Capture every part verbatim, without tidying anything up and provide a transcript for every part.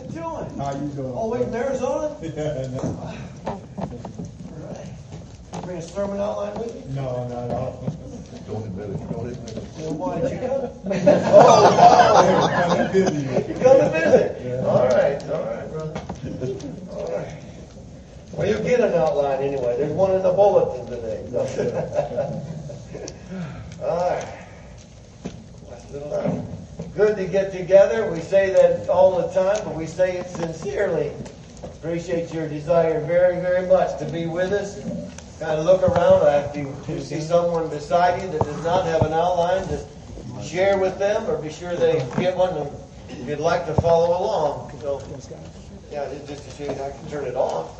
you doing? How you doing? Oh, wait, in Arizona? Yeah, no. All right. Bring a sermon outline with you? No, not at all. Don't admit it. Don't admit it. Well, why did you come? Oh, wow. Come to visit you. You come to visit? Yeah. All right, all right, brother. All right. Well, you'll get an outline anyway. There's one in the bulletin today. All right. Good to get together. We say that all the time, but we say it sincerely. Appreciate your desire very, very much to be with us. Kind of look around. If you, if you see someone beside you that does not have an outline, just share with them or be sure they get one if you'd like to follow along. So, yeah, just to show you how I can turn it off.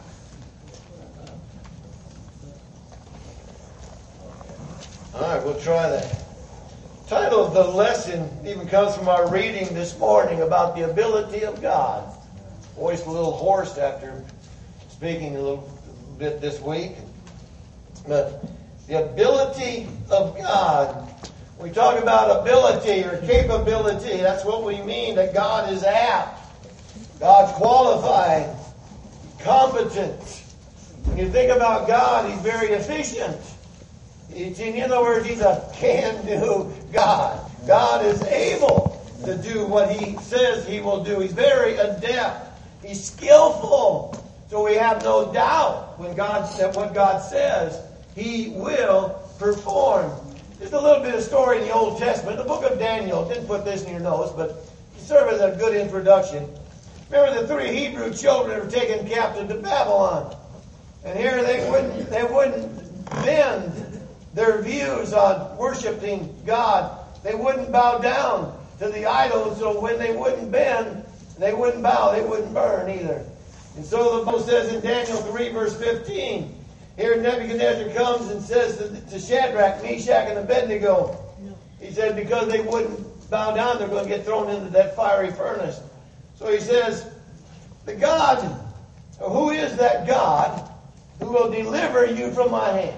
All right, we'll try that. The title of the lesson even comes from our reading this morning about the ability of God. Voice a little hoarse after speaking a little bit this week. But the ability of God. We talk about ability or capability. That's what we mean, that God is apt. God's qualified, competent. When you think about God, He's very efficient. In other words, He's a can-do God. God is able to do what He says He will do. He's very adept. He's skillful. So we have no doubt when God that what God says, He will perform. Just a little bit of story in the Old Testament. The book of Daniel. Didn't put this in your notes, but it serves as a good introduction. Remember the three Hebrew children who were taken captive to Babylon. And here they wouldn't they wouldn't bend their views on worshiping God. They wouldn't bow down to the idols, so when they wouldn't bend, they wouldn't bow, they wouldn't burn either. And so the Bible says in Daniel three, verse fifteen, here Nebuchadnezzar comes and says to, to Shadrach, Meshach, and Abednego, he said, because they wouldn't bow down, they're going to get thrown into that fiery furnace. So he says, the God, who is that God who will deliver you from my hand?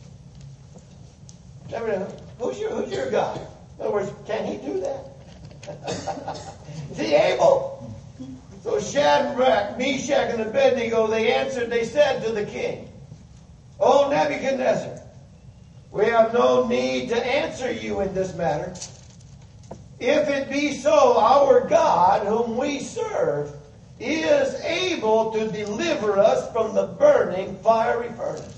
Who's your, who's your God? In other words, can He do that? Is He able? So Shadrach, Meshach, and Abednego, they answered, they said to the king, O Nebuchadnezzar, we have no need to answer you in this matter. If it be so, our God, whom we serve, is able to deliver us from the burning fiery furnace.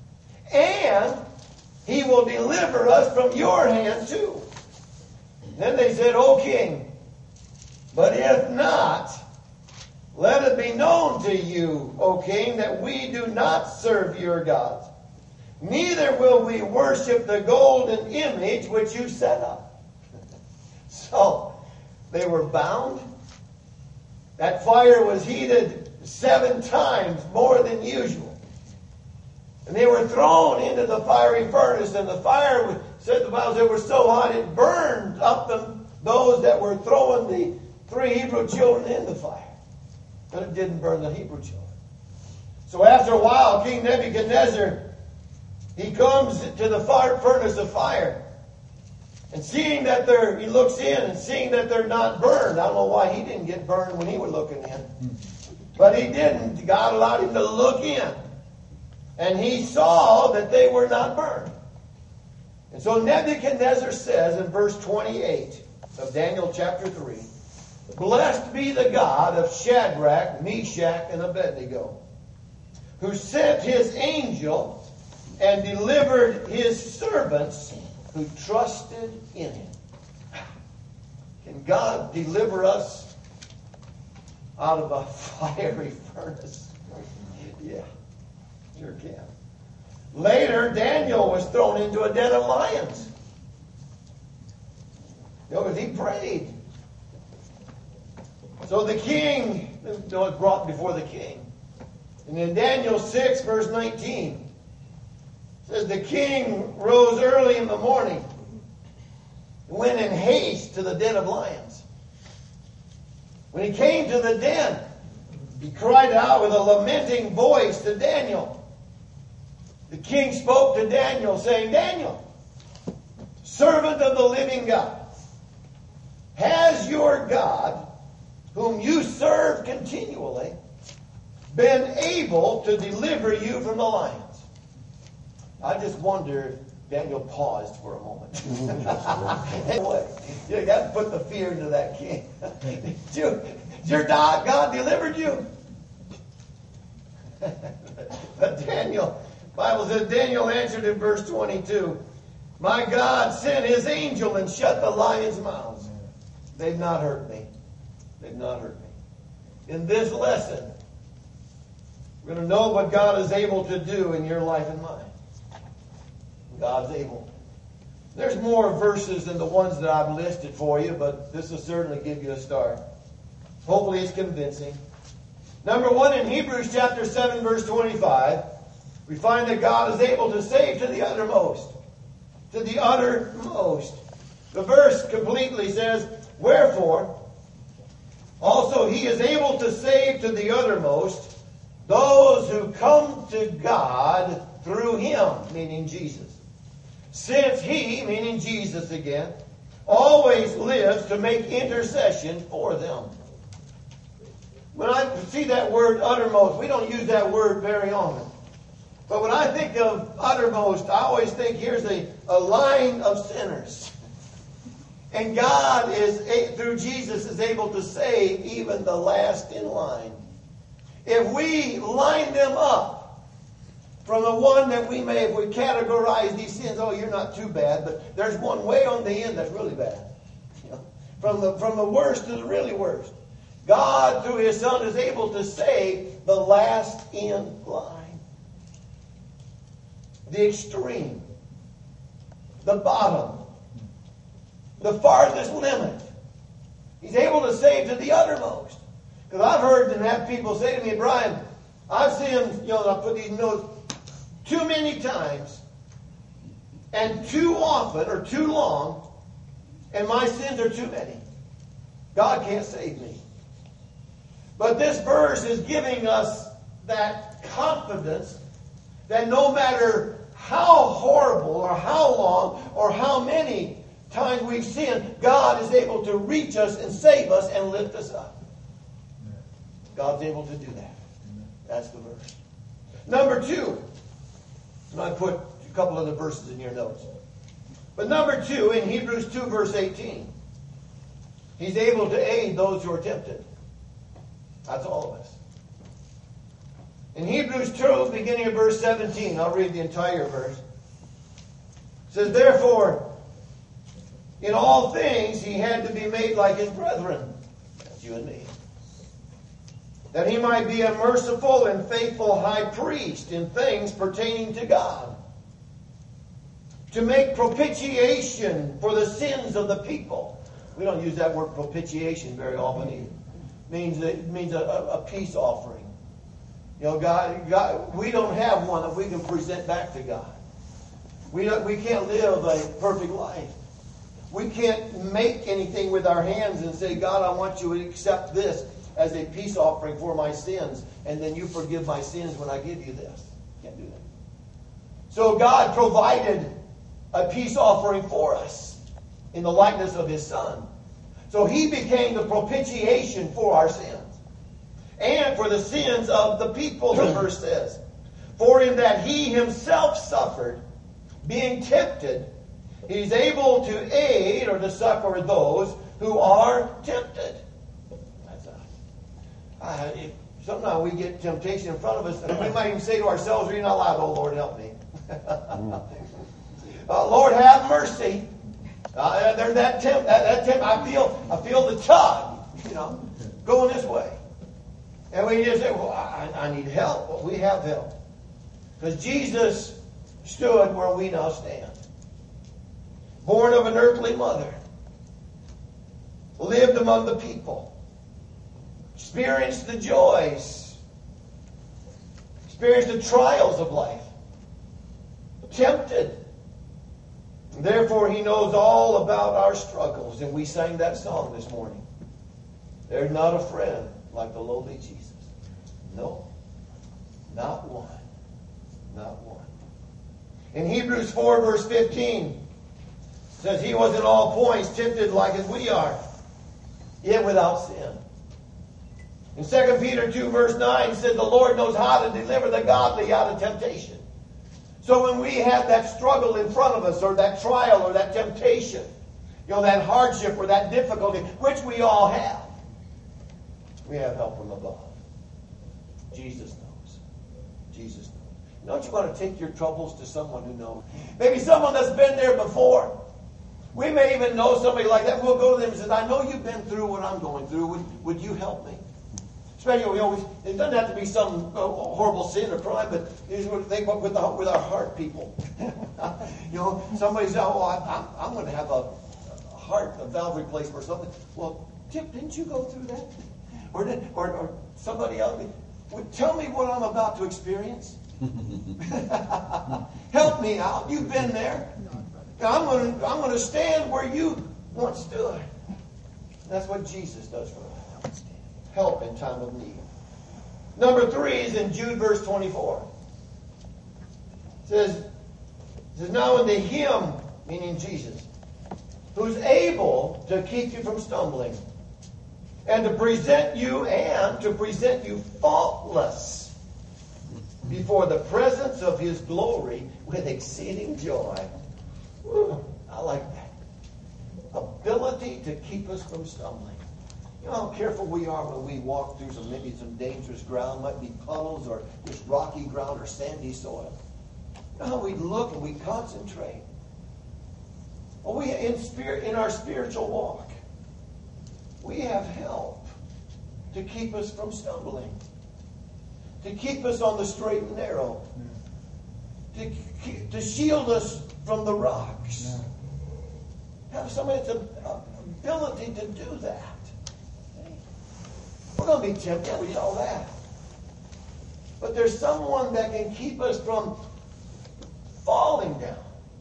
And He will deliver us from your hand too. Then they said, O king, but if not, let it be known to you, O king, that we do not serve your gods. Neither will we worship the golden image which you set up. So, they were bound. That fire was heated seven times more than usual. And they were thrown into the fiery furnace, and the fire, was, said the Bible, said, was so hot it burned up them, those that were throwing the three Hebrew children in the fire. But it didn't burn the Hebrew children. So after a while, King Nebuchadnezzar, he comes to the fire, furnace of fire. And seeing that they're, he looks in and seeing that they're not burned. I don't know why he didn't get burned when he was looking in. But he didn't. God allowed him to look in. And he saw that they were not burned. And so Nebuchadnezzar says in verse twenty-eight of Daniel chapter three, Blessed be the God of Shadrach, Meshach, and Abednego, who sent His angel and delivered His servants who trusted in Him. Can God deliver us out of a fiery furnace? Yeah. Sure can. Later, Daniel was thrown into a den of lions. Because he prayed. So the king was brought before the king. And in Daniel six, verse nineteen, it says, the king rose early in the morning and went in haste to the den of lions. When he came to the den, he cried out with a lamenting voice to Daniel. The king spoke to Daniel, saying, Daniel, servant of the living God, has your God whom you serve continually, been able to deliver you from the lions. I just wonder if Daniel paused for a moment. Anyway, you got to put the fear into that king. Did you, did your God, God delivered you? But Daniel, the Bible says, Daniel answered in verse twenty-two, my God sent his angel and shut the lions' mouths. They've not hurt me. They've not hurt me. In this lesson, we're going to know what God is able to do in your life and mine. God's able. There's more verses than the ones that I've listed for you, but this will certainly give you a start. Hopefully it's convincing. Number one, in Hebrews chapter seven, verse twenty-five, we find that God is able to save to the uttermost. To the uttermost. The verse completely says, wherefore, also he is able to save to the uttermost those who come to God through him, meaning Jesus. Since he, meaning Jesus again, always lives to make intercession for them. When I see that word uttermost, we don't use that word very often. But when I think of uttermost, I always think here's a, a line of sinners. And God is, through Jesus, is able to save even the last in line. If we line them up from the one that we may, if we categorize these sins, oh, you're not too bad, but there's one way on the end that's really bad. You know, from the from the worst to the really worst. God, through his Son, is able to save the last in line. The extreme. The bottom. The farthest limit. He's able to save to the uttermost. Because I've heard and have people say to me, Brian, I've seen, you know, I put these notes, too many times, and too often, or too long, and my sins are too many. God can't save me. But this verse is giving us that confidence that no matter how horrible, or how long, or how many times we've sinned, God is able to reach us and save us and lift us up. God's able to do that. That's the verse. Number two. And I put a couple other verses in your notes. But number two, in Hebrews two, verse eighteen, he's able to aid those who are tempted. That's all of us. In Hebrews two, beginning of verse seventeen, I'll read the entire verse. It says, therefore, in all things he had to be made like his brethren. That's you and me. That he might be a merciful and faithful high priest in things pertaining to God, to make propitiation for the sins of the people. We don't use that word propitiation very often either. It means, it means a, a peace offering. You know, God, God, we don't have one that we can present back to God. We don't, we can't live a perfect life. We can't make anything with our hands and say, God, I want you to accept this as a peace offering for my sins, and then you forgive my sins when I give you this. Can't do that. So God provided a peace offering for us in the likeness of his Son. So he became the propitiation for our sins and for the sins of the people, the verse says. For in that he himself suffered, being tempted, he's able to aid or to succor those who are tempted. Uh, if sometimes we get temptation in front of us, and we might even say to ourselves, reading out loud, oh Lord, help me. uh, Lord, have mercy. Uh, there's that tempt. That, that tempt. I feel. I feel the tug. You know, going this way, and we just say, well, I, I need help. Well, we have help because Jesus stood where we now stand. Born of an earthly mother, lived among the people. Experienced the joys. Experienced the trials of life. Tempted. Therefore, he knows all about our struggles. And we sang that song this morning. There's not a friend like the lowly Jesus. No. Not one. Not one. In Hebrews four, verse fifteen, it says, he was in all points tempted like as we are, yet without sin. In Second Peter two verse nine, it says the Lord knows how to deliver the godly out of temptation. So when we have that struggle in front of us, or that trial, or that temptation, you know, that hardship or that difficulty, which we all have, we have help from above. Jesus knows. Jesus knows. Don't you want to take your troubles to someone who knows? Maybe someone that's been there before. We may even know somebody like that. We'll go to them and say, I know you've been through what I'm going through. Would, would you help me? Especially, we always, it doesn't have to be some uh, horrible sin or crime, but you just think about with, the, with our heart people. You know, somebody says, oh, I, I'm, I'm going to have a, a heart, a valve replacement or something. Well, Tip, didn't you go through that? Or, did, or, or somebody else, well, tell me what I'm about to experience. Help me out. You've been there. I'm going to I'm going to stand where you once stood. That's what Jesus does for us. Help in time of need. Number three is in Jude verse twenty-four. It says, it says, now unto him, meaning Jesus, who's able to keep you from stumbling, and to present you and to present you faultless before the presence of his glory with exceeding joy. Woo, I like that. Ability to keep us from stumbling. You know how careful we are when we walk through some maybe some dangerous ground, might be puddles or just rocky ground or sandy soil. You know how we look and we concentrate. Well, we in spirit in our spiritual walk, we have help to keep us from stumbling, to keep us on the straight and narrow, to to shield us from the rocks. Have somebody that's a ability to do that. We're going to be tempted, we know that. But there's someone that can keep us from falling down.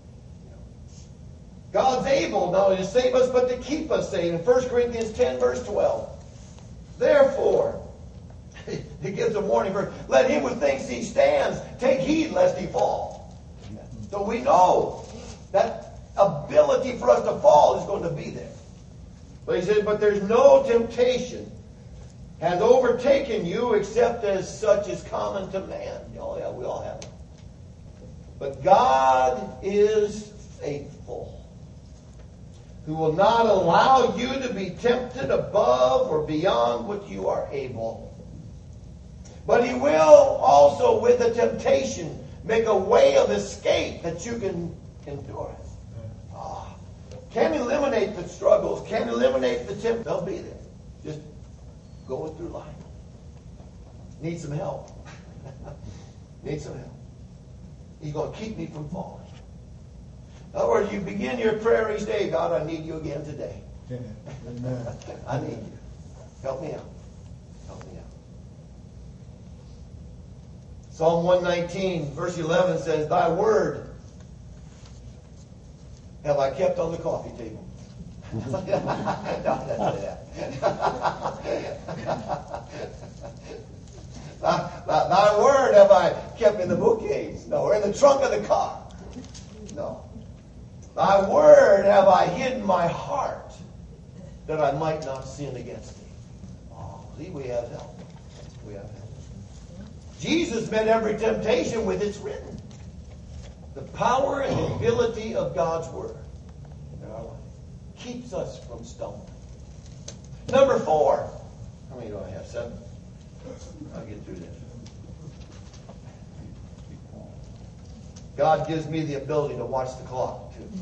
God's able not only to save us, but to keep us saved. In First Corinthians ten, verse twelve. Therefore, he gives a warning verse. Let him who thinks he stands take heed lest he fall. So we know that ability for us to fall is going to be there. But he says, but there's no temptation has overtaken you except as such is common to man. Oh yeah, we all have it. But God is faithful, who will not allow you to be tempted above or beyond what you are able. But he will also, with the temptation, make a way of escape that you can endure it. Oh, can eliminate the struggles, can eliminate the temptation. They'll be there. Just going through life. Need some help. Need some help. He's going to keep me from falling. In other words, you begin your prayer each day. God, I need you again today. Amen. I need you. Help me out. Help me out. Psalm one nineteen, verse eleven says, thy word have I kept on the coffee table. No, that's that. thy, thy, thy word have I kept in the bookcase. No, or in the trunk of the car. No. Thy word have I hidden my heart, that I might not sin against thee. Oh, see, we have help. We have help. Jesus met every temptation with it's written. The power and the ability of God's word in our life keeps us from stumbling. Number four. How many do I have? Seven? I'll get through this. God gives me the ability to watch the clock, too.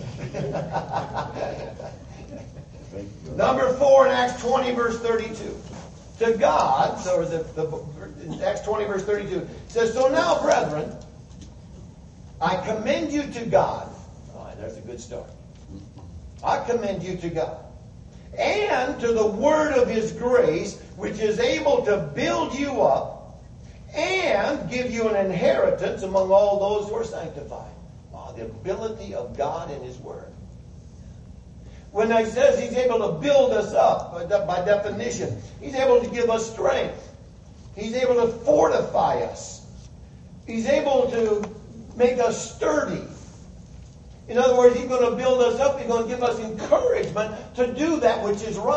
Number four in Acts twenty, verse thirty-two. To God, so the, the in Acts twenty, verse thirty-two, says, so now, brethren, I commend you to God. All right, there's a good start. I commend you to God. And to the word of his grace, which is able to build you up and give you an inheritance among all those who are sanctified. Oh, the ability of God in his word. When he says he's able to build us up, by definition, he's able to give us strength. He's able to fortify us. He's able to make us sturdy. In other words, he's going to build us up. He's going to give us encouragement to do that which is right,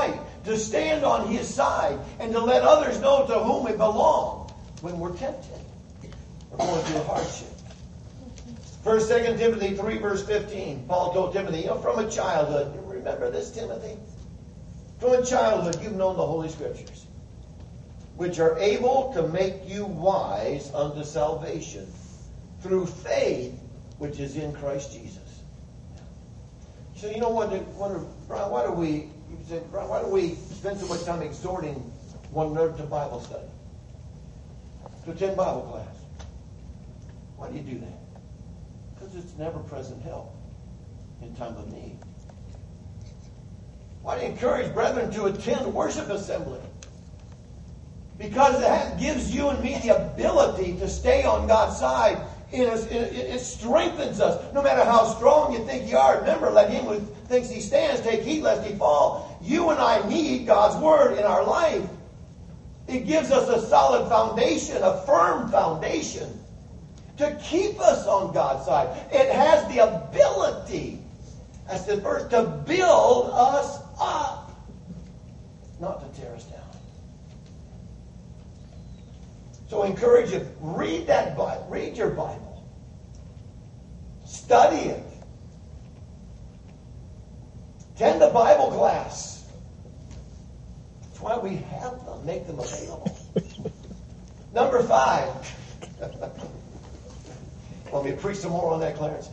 to stand on His side and to let others know to whom we belong when we're tempted or going through hardship. First, Second Timothy three, verse fifteen. Paul told Timothy, you know, from a childhood, you remember this, Timothy? From a childhood, you've known the Holy Scriptures, which are able to make you wise unto salvation through faith which is in Christ Jesus. So you know what, what Brian, why do we you said, Brian, why do we spend so much time exhorting one another to Bible study? To attend Bible class. Why do you do that? Because it's never present help in time of need. Why do you encourage brethren to attend worship assembly? Because that gives you and me the ability to stay on God's side. It strengthens us. No matter how strong you think you are, remember, let him who thinks he stands take heed lest he fall. You and I need God's word in our life. It gives us a solid foundation, a firm foundation to keep us on God's side. It has the ability, as the verse, to build us up, not to tear us down. So I encourage you, read that Bible, read your Bible. Study it. Attend the Bible class. That's why we have them, make them available. Number five. Want me to preach some more on that, Clarence?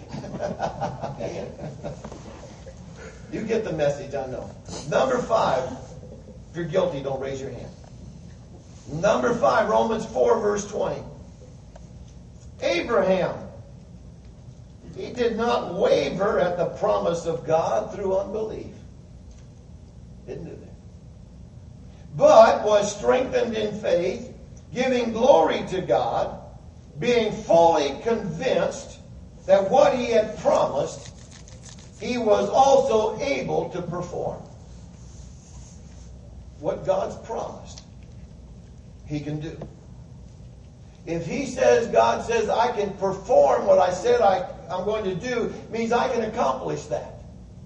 You get the message, I know. Number five. If you're guilty, don't raise your hand. Number five, Romans four, verse twenty. Abraham, he did not waver at the promise of God through unbelief. Didn't do that. But was strengthened in faith, giving glory to God, being fully convinced that what he had promised, he was also able to perform. What God's promised, he can do. If he says, God says, I can perform what I said I, I'm going to do, means I can accomplish that.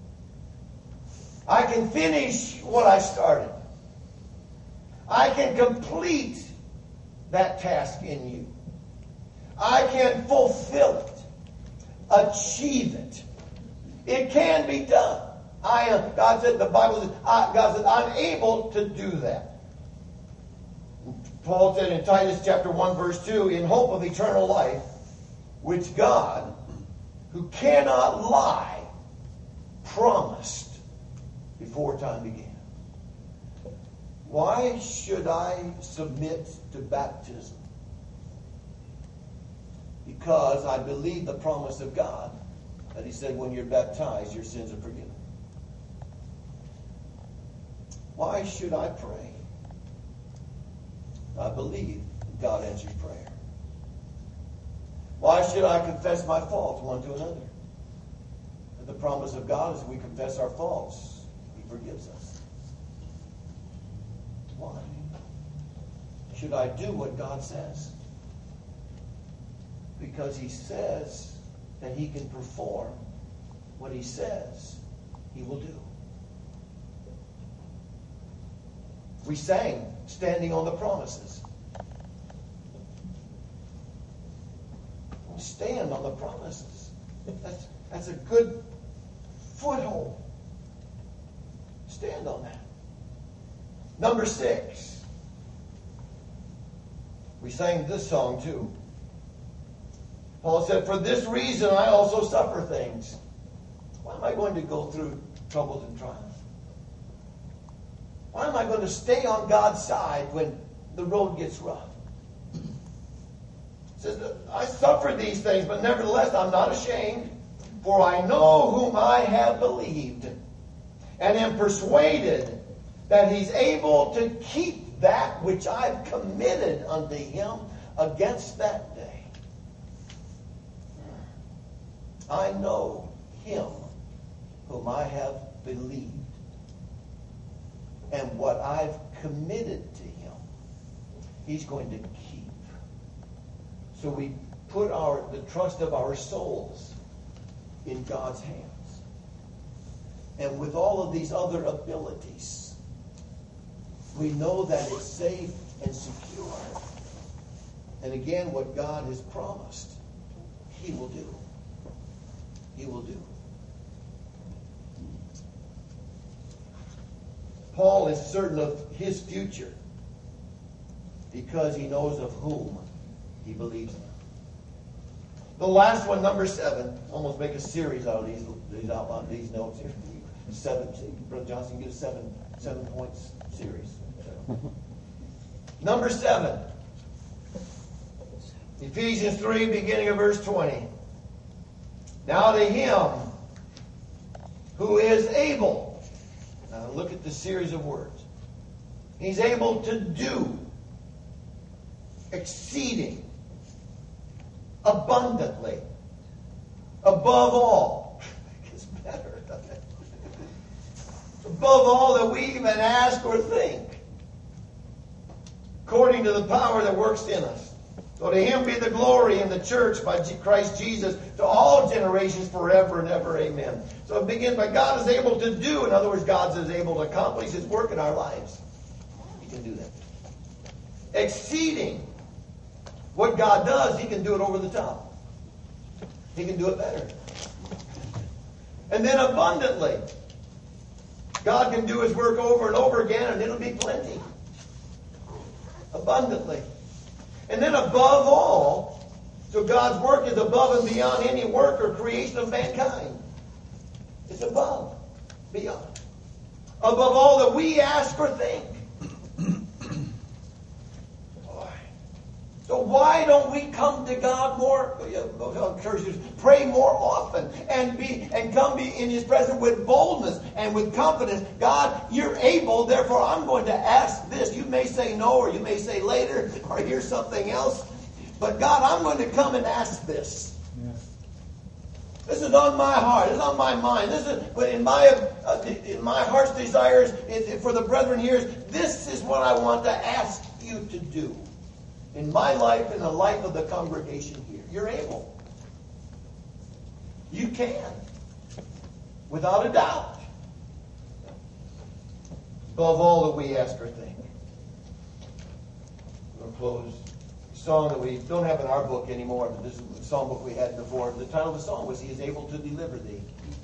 I can finish what I started. I can complete that task in you. I can fulfill it. Achieve it. It can be done. I am, God said, the Bible says, I, God said, I'm able to do that. Paul said in Titus chapter one, verse two, in hope of eternal life, which God, who cannot lie, promised before time began. Why should I submit to baptism? Because I believe the promise of God that he said when you're baptized, your sins are forgiven. Why should I pray? I believe God answers prayer. Why should I confess my faults one to another? And the promise of God is we confess our faults, he forgives us. Why should I do what God says? Because he says that he can perform what he says he will do. We sang, standing on the promises. Stand on the promises. That's, that's a good foothold. Stand on that. Number six. We sang this song too. Paul said, for this reason I also suffer things. Why am I going to go through troubles and trials? Why am I going to stay on God's side when the road gets rough? He says, I suffer these things, but nevertheless I'm not ashamed, for I know whom I have believed, and am persuaded that he's able to keep that which I've committed unto him against that day. I know him whom I have believed. And what I've committed to him, he's going to keep. So we put our the trust of our souls in God's hands. And with all of these other abilities We know that it's safe and secure. And again, what God has promised, He will do. He will do. Paul is certain of his future because he knows of whom he believes in. The last one, number seven, almost make a series out of these, these outline, these notes here. Seven, Brother Johnson, get a seven, seven points series. Number seven. Ephesians three, beginning of verse twenty. Now to Him who is able. Now look at the series of words. He's able to do exceeding, abundantly, above all. It's better, doesn't it? Above all that we even ask or think, according to the power that works in us. So to Him be the glory in the church by Christ Jesus to all generations forever and ever. Amen. So it begins by God is able to do. In other words, God is able to accomplish His work in our lives. He can do that. Exceeding. What God does, He can do it over the top. He can do it better. And then abundantly. God can do His work over and over again and it'll be plenty. Abundantly. And then above all, so God's work is above and beyond any work or creation of mankind. It's above, beyond. Above all that we ask or think. So why don't we come to God more, churches, pray more often and be and come be in His presence with boldness and with confidence. God, You're able, therefore I'm going to ask this. You may say no, or you may say later, or hear something else. But God, I'm going to come and ask this. Yes. This is on my heart. It's on my mind. This is in my uh, in my heart's desires for the brethren here. This is what I want to ask You to do. In my life and the life of the congregation here. You're able. You can. Without a doubt. Above all that we ask or think. We'll close. A song that we don't have in our book anymore, but this is the song book we had before. The title of the song was He is Able to Deliver Thee.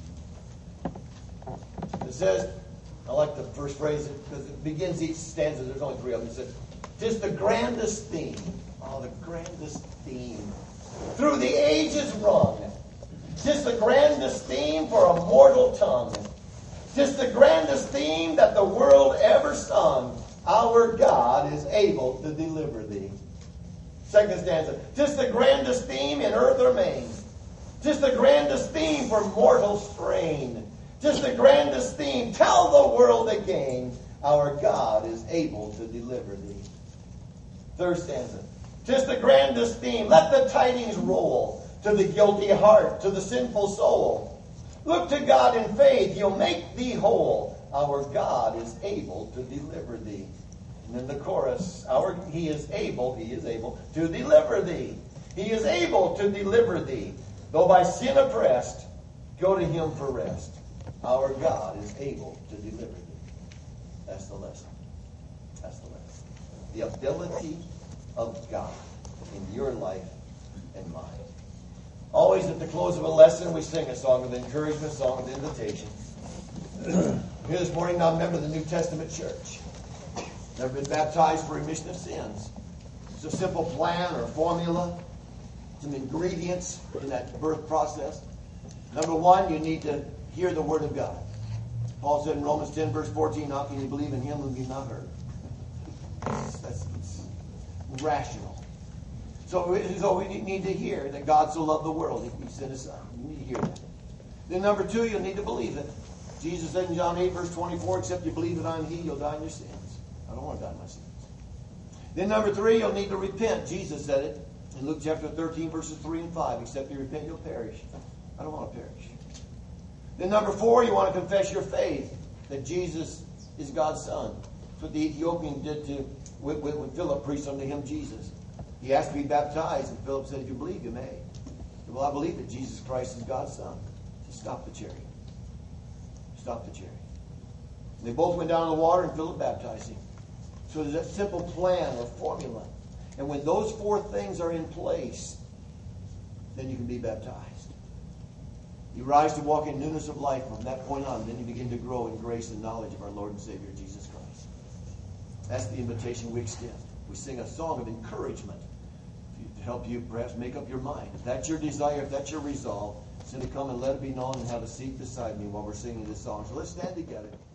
It says, I like the first phrase because it begins each stanza. There's only three of them. It says, "'Tis the grandest theme." Oh, the grandest theme. "Through the ages rung. 'Tis the grandest theme for a mortal tongue. 'Tis the grandest theme that the world ever sung. Our God is able to deliver thee." Second stanza. "'Tis the grandest theme in earth or main. 'Tis the grandest theme for mortal strain. 'Tis the grandest theme. Tell the world again. Our God is able to deliver thee." Third stanza. "'Tis the grandest theme. Let the tidings roll to the guilty heart, to the sinful soul. Look to God in faith. He'll make thee whole. Our God is able to deliver thee." And then the chorus. Our He is able, He is able to deliver thee. He is able to deliver thee. Though by sin oppressed, go to Him for rest. Our God is able to deliver thee. That's the lesson. That's the lesson. The ability of God in your life and mine. Always at the close of a lesson, we sing a song of encouragement, a song of invitation. Here this morning, now I'm a member of the New Testament church. Never been baptized for remission of sins. It's a simple plan or formula, some ingredients in that birth process. Number one, you need to hear the Word of God. Paul said in Romans ten, verse fourteen, "How can you believe in Him whom you've not heard?" That's, that's, that's rational. So, so we need to hear that God so loved the world, He sent His Son. You need to hear that. Then number two, you'll need to believe it. Jesus said in John eight, verse twenty-four, "Except you believe that I am He, you'll die in your sins." I don't want to die in my sins. Then number three, you'll need to repent. Jesus said it in Luke chapter thirteen, verses three and five. "Except you repent, you'll perish." I don't want to perish. Then number four, you want to confess your faith that Jesus is God's Son. That's what the Ethiopian did to when, when Philip preached unto him Jesus. He asked to be baptized, and Philip said, "If you believe, you may." He said, "Well, I believe that Jesus Christ is God's Son." He said, "Stop the chariot." Stop the chariot. And they both went down in the water, and Philip baptized him. So there's that simple plan or formula. And when those four things are in place, then you can be baptized. You rise to walk in newness of life from that point on. Then you begin to grow in grace and knowledge of our Lord and Savior, Jesus Christ. That's the invitation we extend. We sing a song of encouragement to help you perhaps make up your mind. If that's your desire, if that's your resolve, simply come and let it be known and have a seat beside me while we're singing this song. So let's stand together.